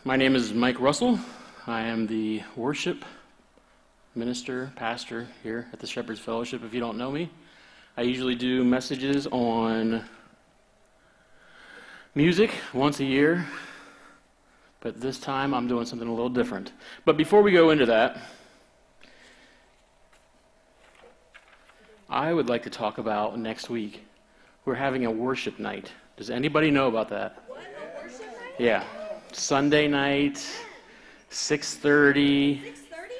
My name is Mike Russell. I am the worship minister, pastor here at the Shepherd's Fellowship. If you don't know me, I usually do messages on music once a year, but this time I'm doing something a little different. But before we go into that, I would like to talk about next week. We're having a worship night. Does anybody know about that? What? A worship night? Yeah. Sunday night, 6:30. 6:30?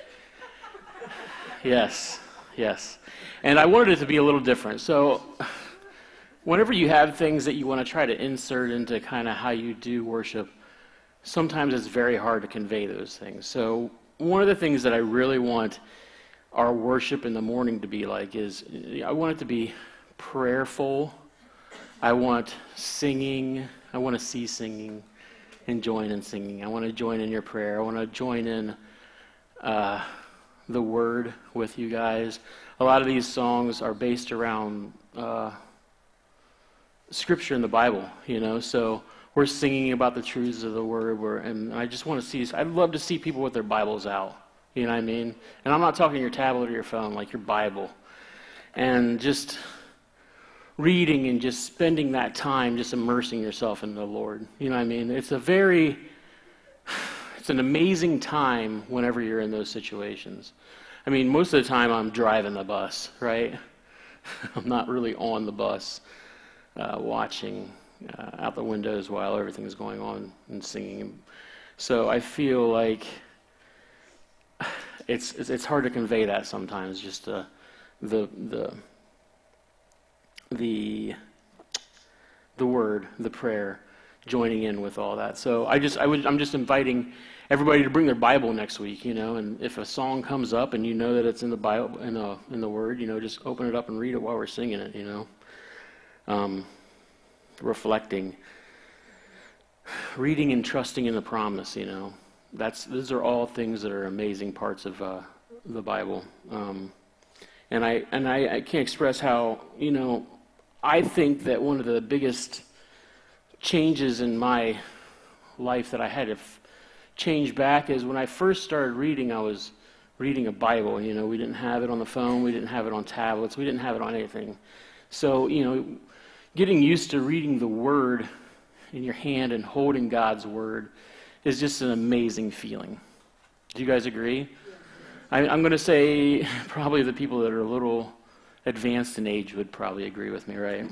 Yes. And I wanted it to be a little different. So whenever you have things that you want to try to insert into kind of how you do worship, sometimes it's very hard to convey those things. So one of the things that I really want our worship in the morning to be like is, I want it to be prayerful. I want singing. I want to see singing and join in singing. I want to join in your prayer. I want to join in the word with you guys. A lot of these songs are based around scripture in the Bible, so we're singing about the truths of the word, and I just want to see, I'd love to see people with their Bibles out, you know what I mean? And I'm not talking your tablet or your phone, like your Bible. And just reading and just spending that time just immersing yourself in the Lord, you know what I mean? It's an amazing time whenever you're in those situations. I mean, most of the time I'm driving the bus, right? I'm not really on the bus watching out the windows while everything's going on and singing. So I feel like it's hard to convey that sometimes, just the word, the prayer, joining in with all that. So I'm just inviting everybody to bring their Bible next week, and if a song comes up and you know that it's in the Bible, in the Word, just open it up and read it while we're singing it, reflecting, reading and trusting in the promise, those are all things that are amazing parts of the Bible. And I can't express how, I think that one of the biggest changes in my life that I had to change back is when I first started reading, I was reading a Bible. We didn't have it on the phone, we didn't have it on tablets, we didn't have it on anything. So, getting used to reading the Word in your hand and holding God's Word is just an amazing feeling. Do you guys agree? I'm going to say probably the people that are a little advanced in age would probably agree with me, right?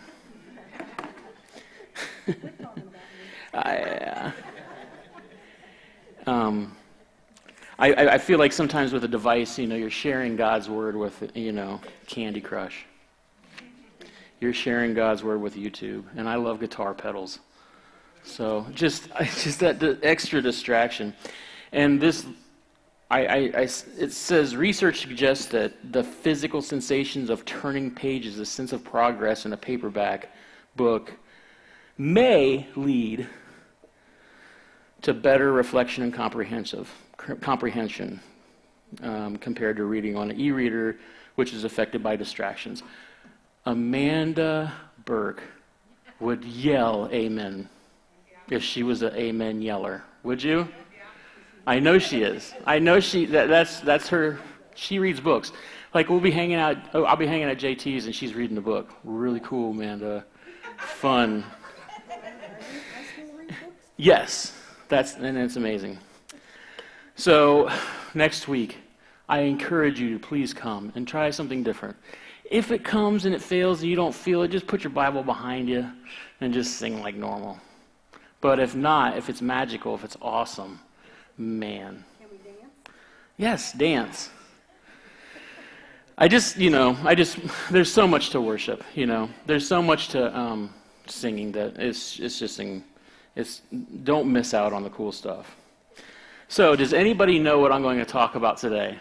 I feel like sometimes with a device, you're sharing God's Word with, Candy Crush. You're sharing God's Word with YouTube, and I love guitar pedals. So just that extra distraction. And this, it says, research suggests that the physical sensations of turning pages, a sense of progress in a paperback book, may lead to better reflection and comprehension compared to reading on an e-reader, which is affected by distractions. Amanda Burke would yell amen if she was an amen yeller. Would you? I know she is. I know that's her. She reads books. Like I'll be hanging at JT's and she's reading the book. Really cool, Amanda. Fun. Yes, it's amazing. So next week, I encourage you to please come and try something different. If it comes and it fails and you don't feel it, just put your Bible behind you and just sing like normal. But if not, if it's magical, if it's awesome, man. Can we dance? Yes, dance. There's so much to worship, There's so much to singing that don't miss out on the cool stuff. So, does anybody know what I'm going to talk about today?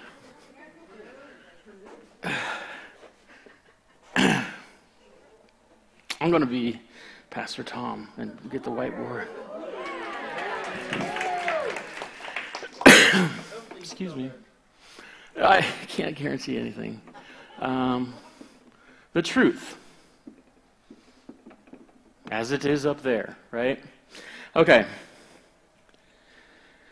I'm going to be Pastor Tom and get the whiteboard. Excuse me. I can't guarantee anything. The truth. As it is up there, right? Okay.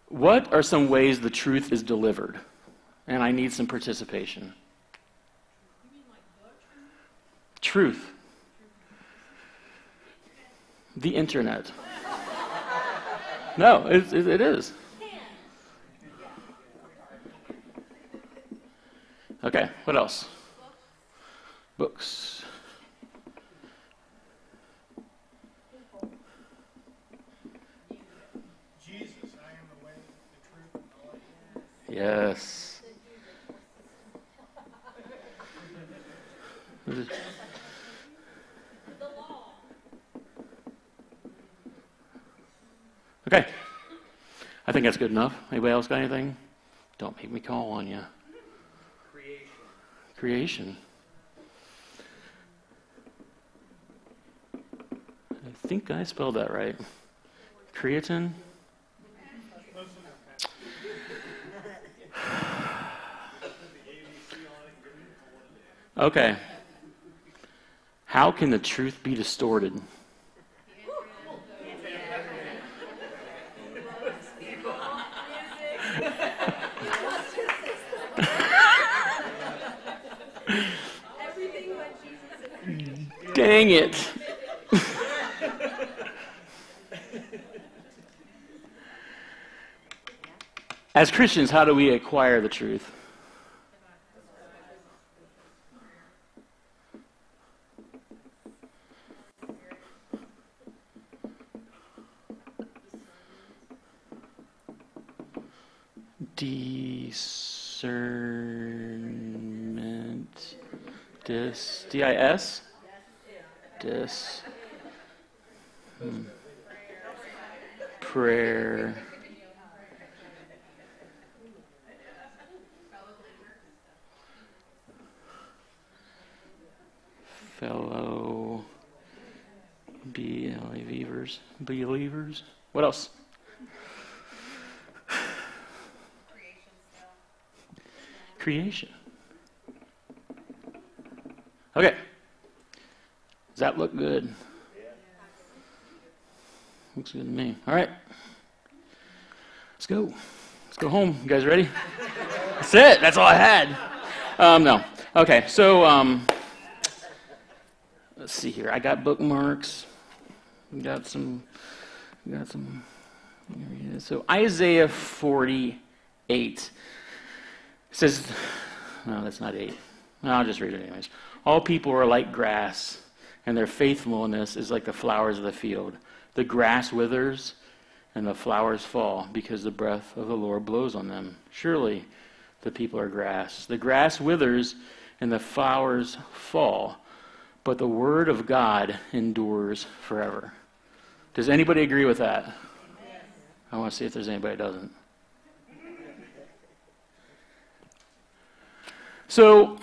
What are some ways the truth is delivered? And I need some participation. You mean like the Truth. The internet. No, it is. Okay, what else? Books. Jesus, I am the way, the truth, and the life. Yes. Okay. I think that's good enough. Anybody else got anything? Don't make me call on you. Creation. I think I spelled that right. Creatine? Okay. How can the truth be distorted? Dang it. As Christians, how do we acquire the truth? Discernment. D-I-S? Dis. Prayer. Fellow believers. What else? Creation. Okay. Does that look good? Looks good to me. All right. Let's go. Let's go home. You guys ready? That's it. That's all I had. No. Okay. So, let's see here. I got bookmarks. Got some. So Isaiah 48 says, no, that's not 8. No, I'll just read it anyways. All people are like grass, and their faithfulness is like the flowers of the field. The grass withers, and the flowers fall, because the breath of the Lord blows on them. Surely the people are grass. The grass withers, and the flowers fall, but the word of God endures forever. Does anybody agree with that? I want to see if there's anybody that doesn't. So,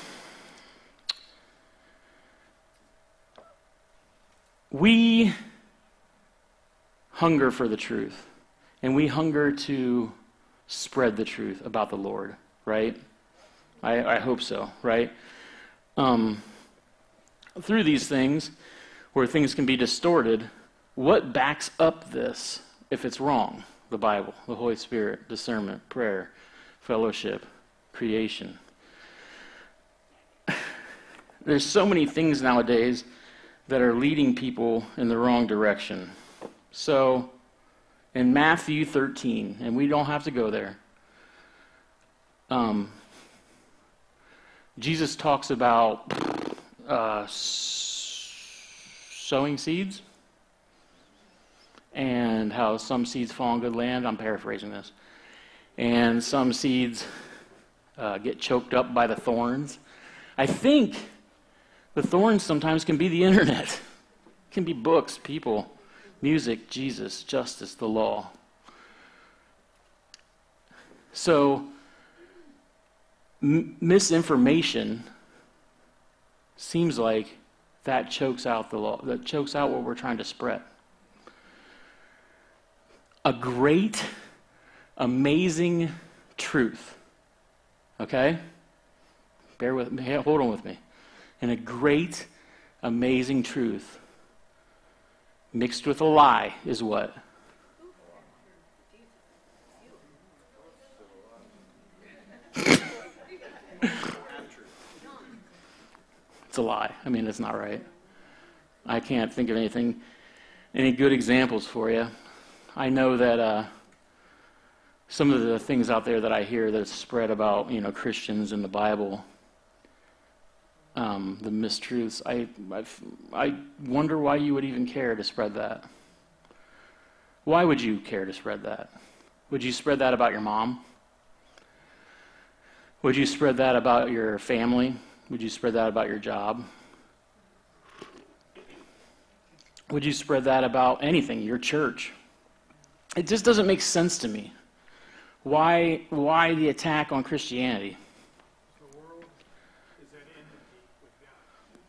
we hunger for the truth, and we hunger to spread the truth about the Lord, right? I hope so, right? Through these things, where things can be distorted, what backs up this if it's wrong? The Bible, the Holy Spirit, discernment, prayer, fellowship, creation. There's so many things nowadays that are leading people in the wrong direction. So, in Matthew 13, and we don't have to go there, Jesus talks about sowing seeds and how some seeds fall on good land. I'm paraphrasing this. And some seeds get choked up by the thorns. I think the thorns sometimes can be the internet. It can be books, people, music, Jesus, justice, the law. So, misinformation seems like that chokes out the law, that chokes out what we're trying to spread. A great, amazing truth. Okay? Bear with me, hold on with me. And a great, amazing truth mixed with a lie is what? It's a lie. I mean, it's not right. I can't think of any good examples for you. I know that some of the things out there that I hear that's spread about, Christians in the Bible, the mistruths, I wonder why you would even care to spread that. Why would you care to spread that? Would you spread that about your mom? Would you spread that about your family? Would you spread that about your job? Would you spread that about anything, your church? It just doesn't make sense to me. Why the attack on Christianity? The world is at enmity with God.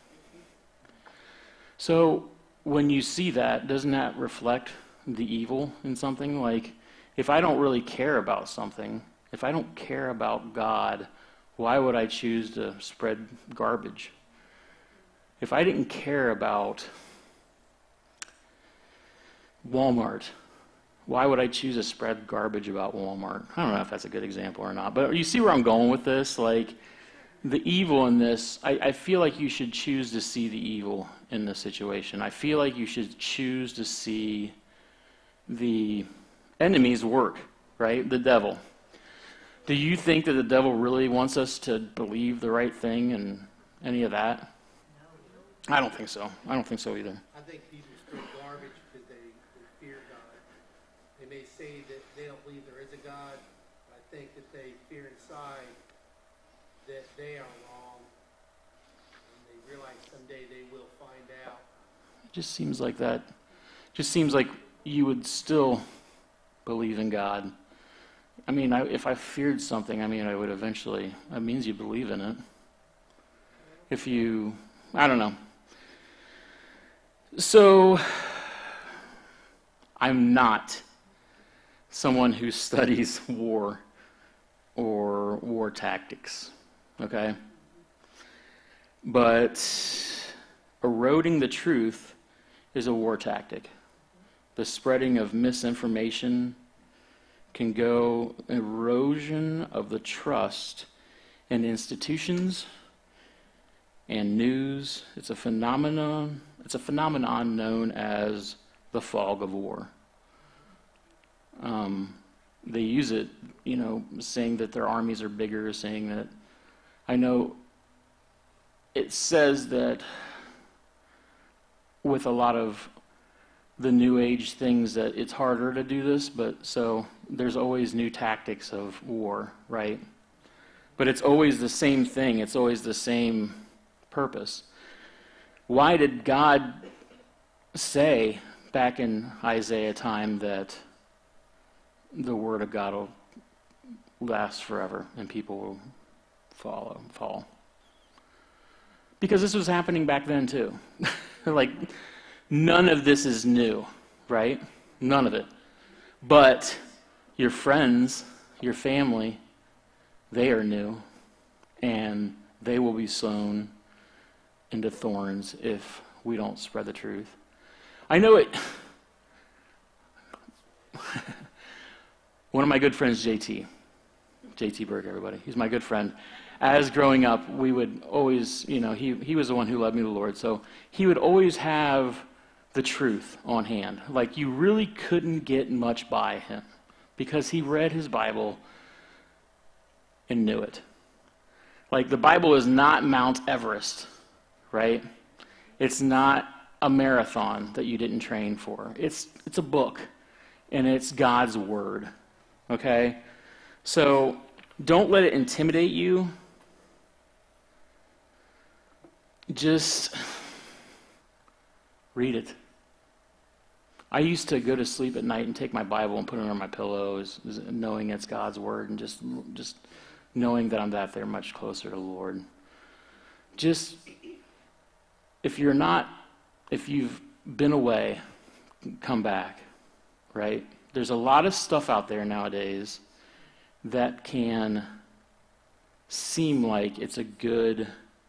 So when you see that, doesn't that reflect the evil in something? Like, if I don't really care about something, if I don't care about God, why would I choose to spread garbage? If I didn't care about Walmart, why would I choose to spread garbage about Walmart? I don't know if that's a good example or not, but you see where I'm going with this? Like, the evil in this, I feel like you should choose to see the evil in this situation. I feel like you should choose to see the enemy's work, right? The devil. Do you think that the devil really wants us to believe the right thing and any of that? I don't think so. I don't think so either. I think people spread garbage because they fear God. They may say that they don't believe there is a God, but I think that they fear inside that they are wrong, and they realize someday they will find out. It just seems like that. Just seems like you would still believe in God. I mean, if I feared something, I would eventually. That means you believe in it. If you, I don't know. So, I'm not someone who studies war or war tactics, okay? But eroding the truth is a war tactic. The spreading of misinformation can go erosion of the trust in institutions and news. It's a phenomenon known as the fog of war. They use it, saying that their armies are bigger, saying that, I know it says that with a lot of the new age things that it's harder to do this, but so there's always new tactics of war, right? But it's always the same thing. It's always the same purpose. Why did God say back in Isaiah time that the word of God will last forever and people will fall? Because this was happening back then too. Like, none of this is new, right? None of it. But your friends, your family, they are new, and they will be sown into thorns if we don't spread the truth. I know it. One of my good friends, JT Burke, everybody. He's my good friend. As growing up, we would always, he was the one who led me to the Lord, so he would always have the truth on hand. Like, you really couldn't get much by him because he read his Bible and knew it. Like, the Bible is not Mount Everest, right? It's not a marathon that you didn't train for. It's a book, and it's God's word, okay? So don't let it intimidate you. Just read it. I used to go to sleep at night and take my Bible and put it under my pillow, knowing it's God's word, and just knowing that I'm that there much closer to the Lord. Just, if you've been away, come back, right? There's a lot of stuff out there nowadays that can seem like it's a good,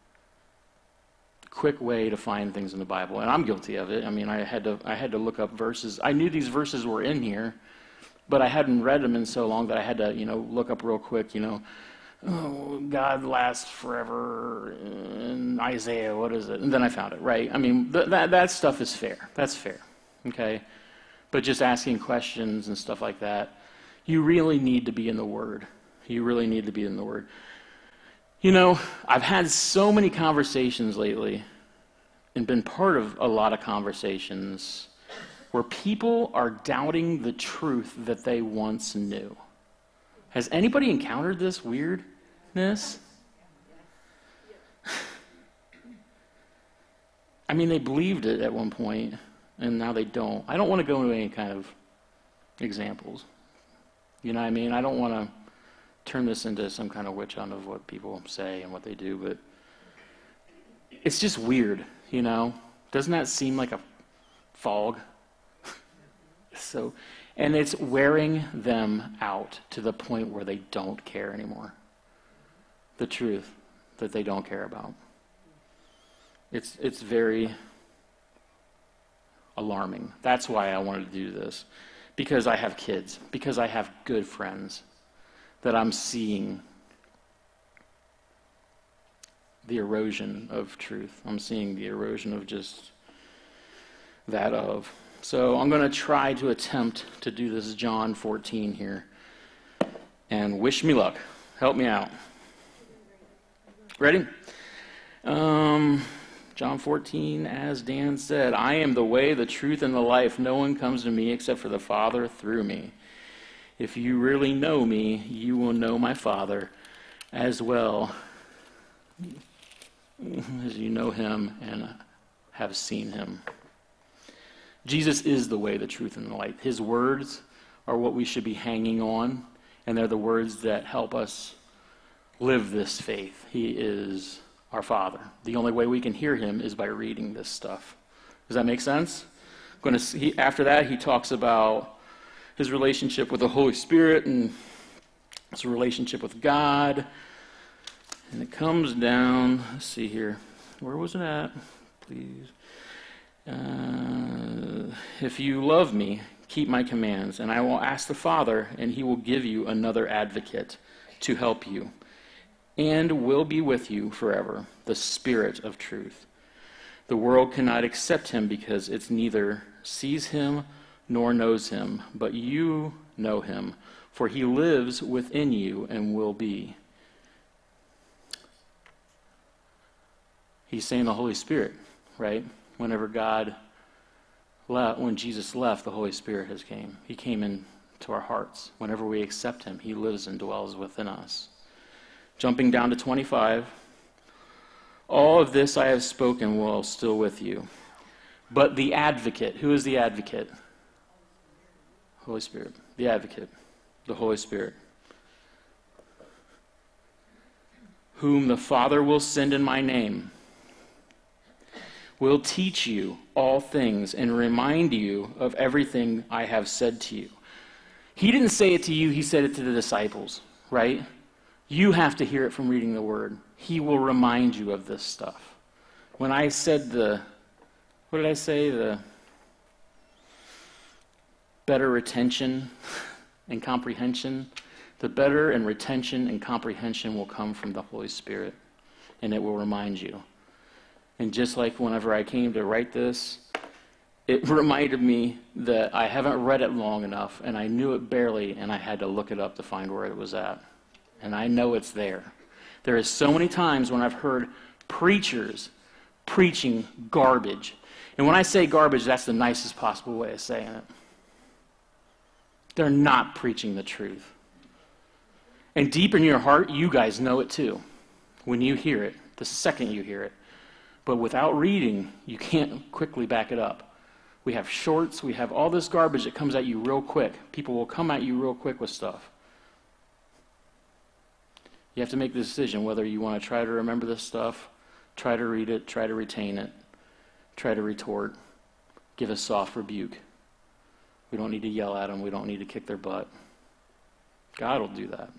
quick way to find things in the Bible, and I'm guilty of it. I mean, I had to look up verses. I knew these verses were in here, but I hadn't read them in so long that I had to, look up real quick, oh, God lasts forever in Isaiah, what is it? And then I found it, right? I mean, that stuff is fair. That's fair, okay? But just asking questions and stuff like that, you really need to be in the Word. You really need to be in the Word. You know, I've had so many conversations lately and been part of a lot of conversations where people are doubting the truth that they once knew. Has anybody encountered this weirdness? I mean, they believed it at one point, and now they don't. I don't want to go into any kind of examples. You know what I mean? I don't want to turn this into some kind of witch hunt of what people say and what they do, but it's just weird, you know? Doesn't that seem like a fog? And it's wearing them out to the point where they don't care anymore. The truth that they don't care about. It's very alarming. That's why I wanted to do this. Because I have kids. Because I have good friends. That I'm seeing the erosion of truth. I'm seeing the erosion of just that of. So I'm going to try to attempt to do this John 14 here. And wish me luck. Help me out. Ready? John 14, as Dan said, I am the way, the truth, and the life. No one comes to me except for the Father through me. If you really know me, you will know my Father as well as you know him and have seen him. Jesus is the way, the truth, and the light. His words are what we should be hanging on, and they're the words that help us live this faith. He is our Father. The only way we can hear him is by reading this stuff. Does that make sense? After that, he talks about his relationship with the Holy Spirit and his relationship with God. And it comes down, let's see here. Where was it at? Please. If you love me, keep my commands, and I will ask the Father, and he will give you another advocate to help you, and will be with you forever, the Spirit of truth. The world cannot accept him because it neither sees him nor knows him, but you know him, for he lives within you and will be. He's saying the Holy Spirit, right? When Jesus left, the Holy Spirit has came. He came into our hearts. Whenever we accept him, he lives and dwells within us. Jumping down to 25, all of this I have spoken while still with you. But the advocate, who is the advocate? Holy Spirit. The advocate, the Holy Spirit. Whom the Father will send in my name, will teach you all things and remind you of everything I have said to you. He didn't say it to you, he said it to the disciples, right? You have to hear it from reading the Word. He will remind you of this stuff. When I said the better retention and comprehension, the better and retention and comprehension will come from the Holy Spirit, and it will remind you. And just like whenever I came to write this, it reminded me that I haven't read it long enough, and I knew it barely, and I had to look it up to find where it was at. And I know it's there. There is so many times when I've heard preachers preaching garbage. And when I say garbage, that's the nicest possible way of saying it. They're not preaching the truth. And deep in your heart, you guys know it too. When you hear it, the second you hear it. But without reading, you can't quickly back it up. We have shorts, we have all this garbage that comes at you real quick. People will come at you real quick with stuff. You have to make the decision whether you want to try to remember this stuff, try to read it, try to retain it, try to retort, give a soft rebuke. We don't need to yell at them. We don't need to kick their butt. God will do that.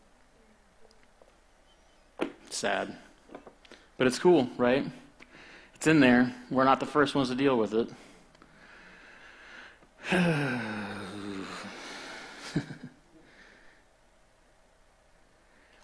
It's sad. But it's cool, right? It's in there. We're not the first ones to deal with it.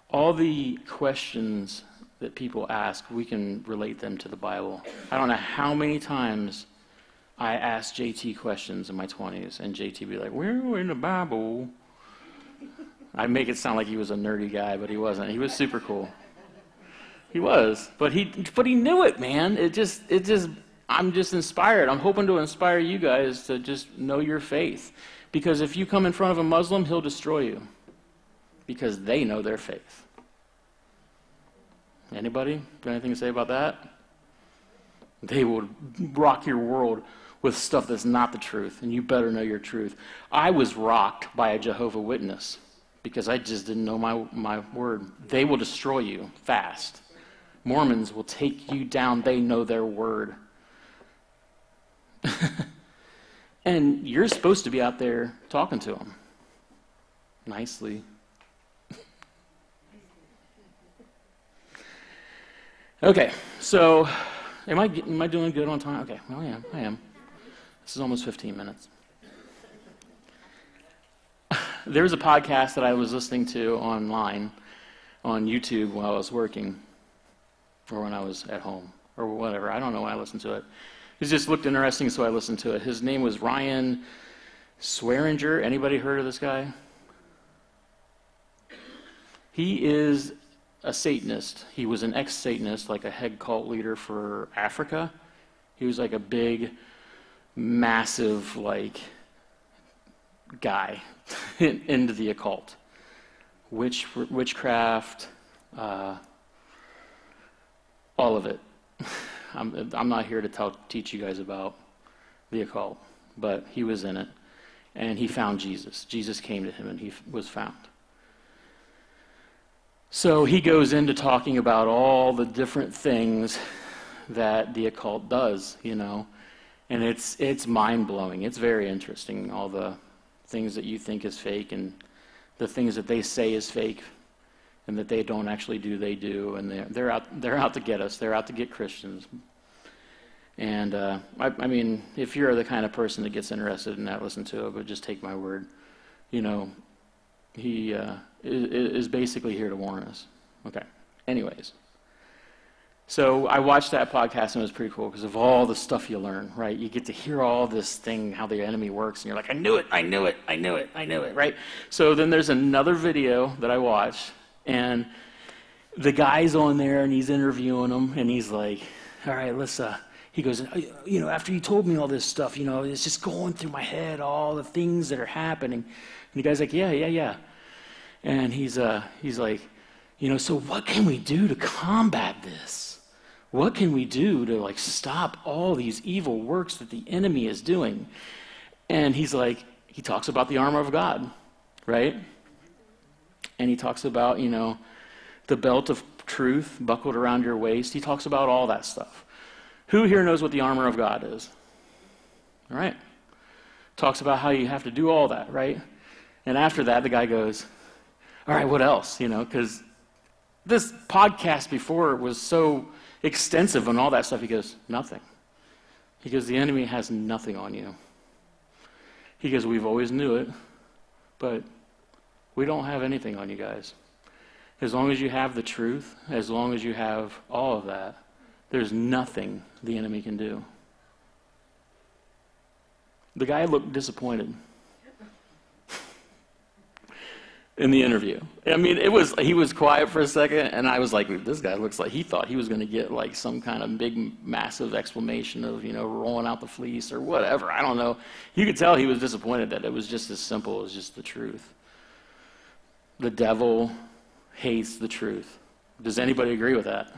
all the questions that people ask, we can relate them to the Bible. I don't know how many times I asked JT questions in my 20s, and JT be like, "Where in the Bible?" I make it sound like he was a nerdy guy, but he wasn't. He was super cool. He was, but he knew it, man. I'm just inspired. I'm hoping to inspire you guys to just know your faith, because if you come in front of a Muslim, he'll destroy you, because they know their faith. Anybody got anything to say about that? They will rock your world with stuff that's not the truth, and you better know your truth. I was rocked by a Jehovah's Witness because I just didn't know my word. They will destroy you fast. Mormons will take you down. They know their word. And you're supposed to be out there talking to them nicely. Okay, so am I doing good on time? Okay, well, yeah, I am. This is almost 15 minutes. There was a podcast that I was listening to online on YouTube while I was working, or when I was at home, or whatever. I don't know why I listened to it. It just looked interesting, so I listened to it. His name was Ryan Swearinger. Anybody heard of this guy? He is a Satanist. He was an ex-Satanist, like a head cult leader for Africa. He was like a big, massive, like, guy into the occult. Witchcraft, all of it. I'm not here to teach you guys about the occult, but he was in it, and he found Jesus. Jesus came to him, and he was found. So he goes into talking about all the different things that the occult does, and it's mind-blowing. It's very interesting, all the things that you think is fake and the things that they say is fake and that they don't actually do, they do, and they're out to get us. They're out to get Christians. And I mean, if you're the kind of person that gets interested in that, listen to it, but just take my word. He is basically here to warn us. Okay. Anyways. So I watched that podcast, and it was pretty cool because of all the stuff you learn, right? You get to hear all this thing, how the enemy works, and you're like, I knew it, right? So then there's another video that I watched, and the guy's on there, and he's interviewing him, and he's like, all right, he goes, after you told me all this stuff, it's just going through my head, all the things that are happening. And the guy's like, yeah. And he's like, so what can we do to combat this? What can we do to stop all these evil works that the enemy is doing? And he talks about the armor of God, right? And he talks about, the belt of truth buckled around your waist. He talks about all that stuff. Who here knows what the armor of God is? All right. Talks about how you have to do all that, right? And after that, the guy goes, all right, what else? Because this podcast before was so extensive on all that stuff. He goes, nothing. He goes, the enemy has nothing on you. He goes, we've always knew it, but we don't have anything on you guys. As long as you have the truth, as long as you have all of that, there's nothing the enemy can do. The guy looked disappointed in the interview. I mean, he was quiet for a second, and I was like, this guy looks like he thought he was going to get some kind of big, massive exclamation of, rolling out the fleece or whatever. I don't know. You could tell he was disappointed that it was just as simple as just the truth. The devil hates the truth. Does anybody agree with that?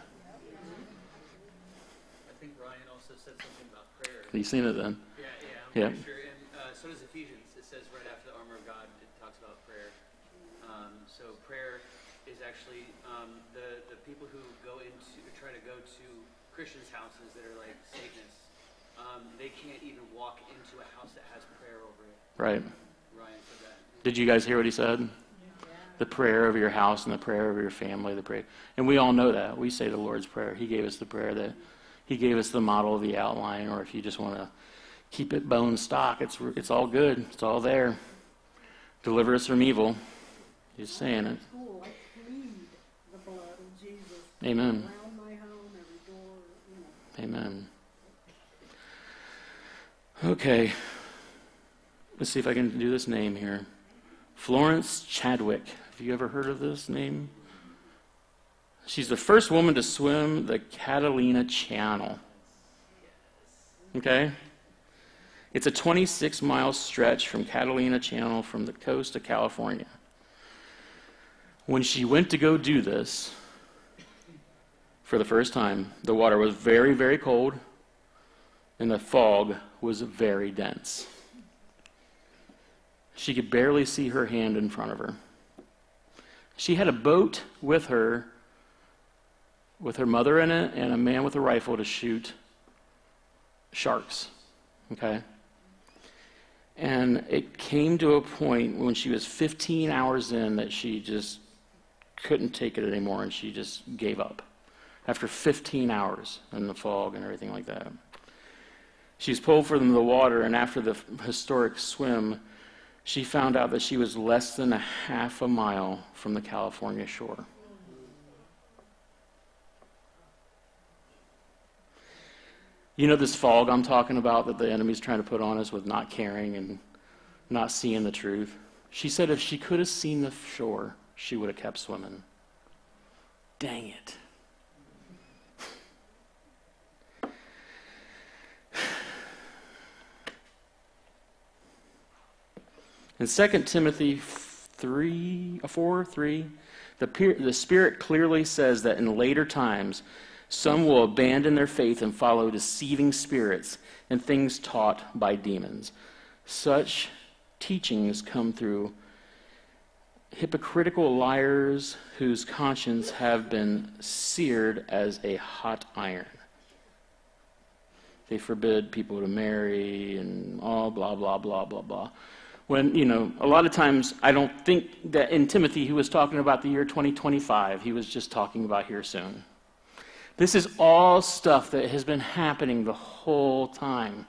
I think Ryan also said something about prayer. Have you seen it then? Yeah, I'm pretty sure. And so does Ephesians. It says right after the armor of God, it talks about prayer. So prayer is actually the people who try to go to Christians' houses that are like Satanists. They can't even walk into a house that has prayer over it. Right. Ryan said that. Did you guys hear what he said? The prayer over your house and the prayer over your family, and we all know that. We say the Lord's Prayer. He gave us the prayer He gave us the model, the outline, or if you just want to keep it bone stock, it's all good. It's all there. Deliver us from evil. Just saying it. School, let's read. Amen. around my home, every door, Amen. Okay. Let's see if I can do this name here. Florence Chadwick. Have you ever heard of this name? She's the first woman to swim the Catalina Channel. Okay? It's a 26-mile stretch from Catalina Channel from the coast of California. When she went to go do this for the first time, the water was very, very cold, and the fog was very dense. She could barely see her hand in front of her. She had a boat with her mother in it, and a man with a rifle to shoot sharks. Okay? And it came to a point when she was 15 hours in that she just couldn't take it anymore, and she just gave up after 15 hours in the fog and everything like that. She was pulled from the water, and after the historic swim, she found out that she was less than a half a mile from the California shore. You know this fog I'm talking about that the enemy's trying to put on us with not caring and not seeing the truth? She said if she could have seen the shore, she would have kept swimming. Dang it. In 2 Timothy 4:3, the Spirit clearly says that in later times, some will abandon their faith and follow deceiving spirits and things taught by demons. Such teachings come through hypocritical liars whose conscience have been seared as a hot iron. They forbid people to marry and all blah, blah, blah, blah, blah. When, a lot of times I don't think that in Timothy he was talking about the year 2025. He was just talking about here soon. This is all stuff that has been happening the whole time.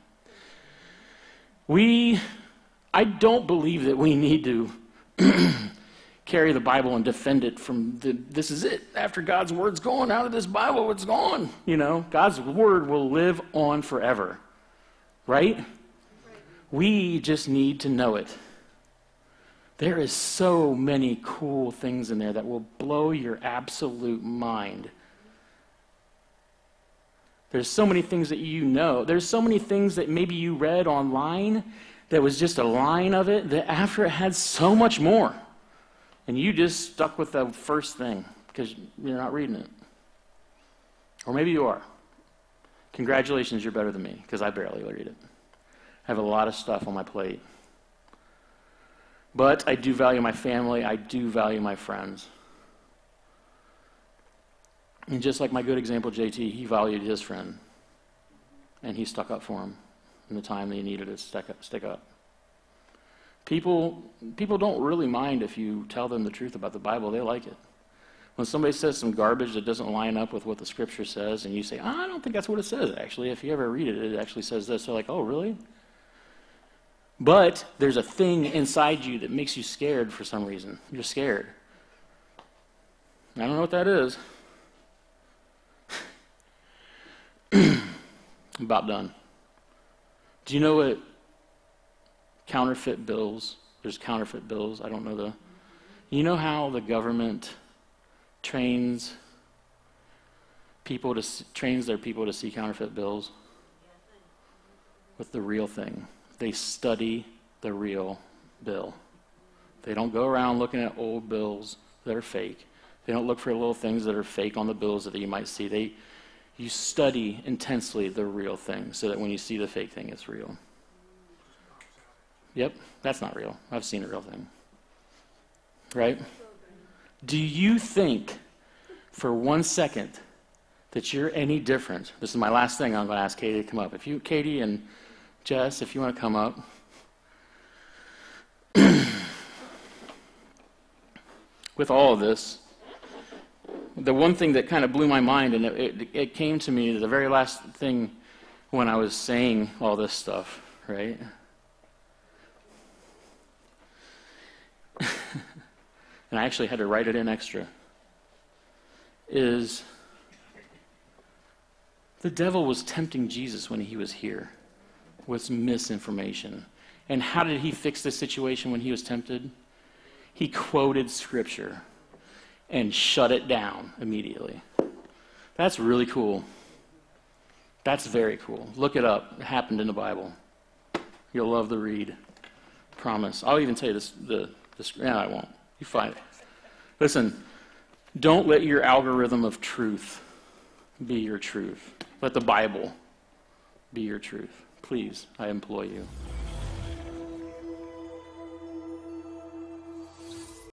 I don't believe that we need to carry the Bible and defend it from this is it. After God's word's gone out of this Bible, it's gone. God's word will live on forever. Right? We just need to know it. There is so many cool things in there that will blow your absolute mind. There's so many things that There's so many things that maybe you read online that was just a line of it, that after it had so much more. And you just stuck with the first thing because you're not reading it. Or maybe you are. Congratulations, you're better than me because I barely read it. I have a lot of stuff on my plate. But I do value my family. I do value my friends. And just like my good example, JT, he valued his friend. And he stuck up for him in the time that he needed to stick up. People don't really mind if you tell them the truth about the Bible. They like it. When somebody says some garbage that doesn't line up with what the Scripture says, and you say, I don't think that's what it says, actually. If you ever read it, it actually says this. They're like, oh, really? But there's a thing inside you that makes you scared for some reason. You're scared. I don't know what that is. I'm about done. Do you know what counterfeit bills? There's counterfeit bills. I don't know You know how the government trains their people to see counterfeit bills? With the real thing. They study the real bill. They don't go around looking at old bills that are fake. They don't look for little things that are fake on the bills that you might see. You study intensely the real thing so that when you see the fake thing, it's real. Yep, that's not real. I've seen a real thing. Right? Do you think for 1 second that you're any different? This is my last thing. I'm going to ask Katie to come up. Katie and Jess, if you want to come up. With all of this, the one thing that kind of blew my mind, and it came to me, the very last thing when I was saying all this stuff, right? And I actually had to write it in extra, is The devil was tempting Jesus when he was here with misinformation. And how did he fix the situation when he was tempted? He quoted Scripture and shut it down immediately. That's really cool. That's very cool. Look it up. It happened in the Bible. You'll love the read. Promise. I'll even tell you this. No, I won't. You find it. Listen, don't let your algorithm of truth be your truth. Let the Bible be your truth. Please, I implore you.